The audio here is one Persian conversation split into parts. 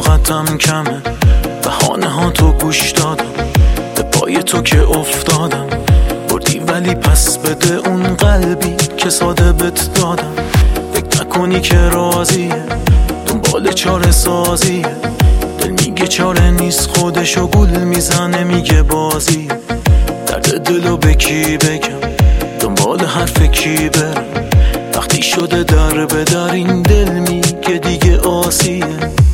طاقتم کمه، بهانه ها تو گوش دادم، به پای تو که افتادم. بردی ولی پس بده اون قلبی که ساده بت دادم. فکر نکنی که راضیه، دنبال چاره سازیه. دل میگه چاره نیست، خودشو گول میزنه میگه بازیه. درد دلو به کی بگم، دنبال حرف کی برم؟ وقتی شده در به در این دل میگه دیگه آسیه.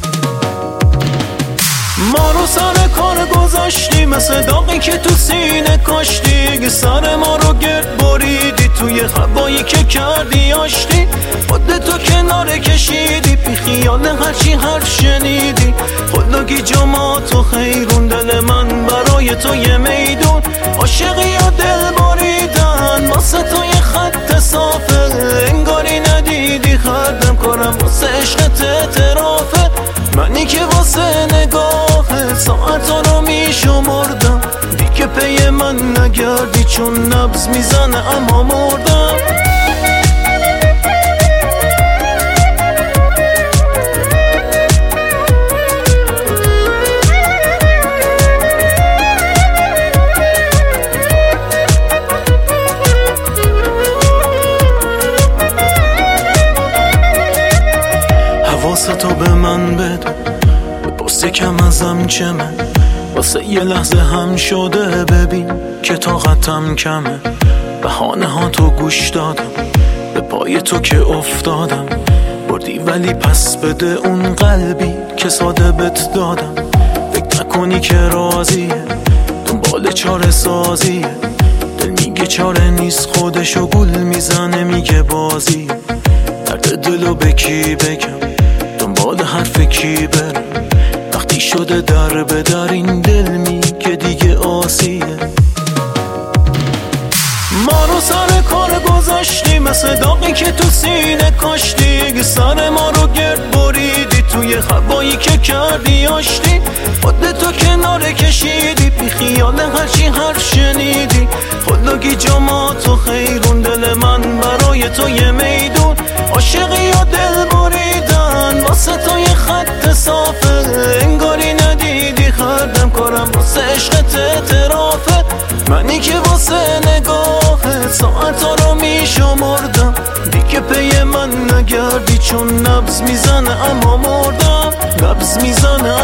ما رو سر کار گذاشتی، مثل داغی که تو سینه کاشتی. سر ما رو گرد بریدی، توی هوایی که کردی آشتی. خودتو کنار کشیدی، بی خیال هرچی حرف شنیدی. خداگی جا تو خیرون، دل من برای تو یه میدون. عاشقی یا دل بریدن، واسه تو یه خط صافه. انگاری ندیدی خردم کارم واسه عشقت اعترافه. منی که واسه نگاهه ساعتا رو میشمردم. دیگه پی من نگردی چون نبض میزنه اما مردم. حواستو به من بده، بپرس کم ازم چمه. واسه یه لحظه هم شده ببین که طاقتم کمه. بهانه ها تو گوش دادم، به پای تو که افتادم. بردی ولی پس بده اون قلبی که ساده بت دادم. فکر نکنی که راضیه، دنبال چاره سازیه. دل میگه چاره نیست، خودشو گول میزنه میگه بازیه. درد دلو به کی بگم، دنبال حرف کی برم؟ وقتی شده در به در این دل میگه دیگه آسیه. ما رو سر کار گذاشتی، مثل داغی که تو سینه کاشتی. سر ما رو گرد بریدی، توی هوایی که کردی آشتی. خودتو کنار کشیدی، بی خیال هرچی حرف شنیدی. خداگی جا تو خیرون، دل من برای تو یه میدون. عاشقی یا دل بریدن، واسه تو یه خط صافه. انگاری ندیدی خردم کارم واسه عشقت اعترافه. منی که واسه نگاهه ساعتا رو میشمردم. دیگه پی من نگردی چون نبض میزنه اما مردم. نبض میزنه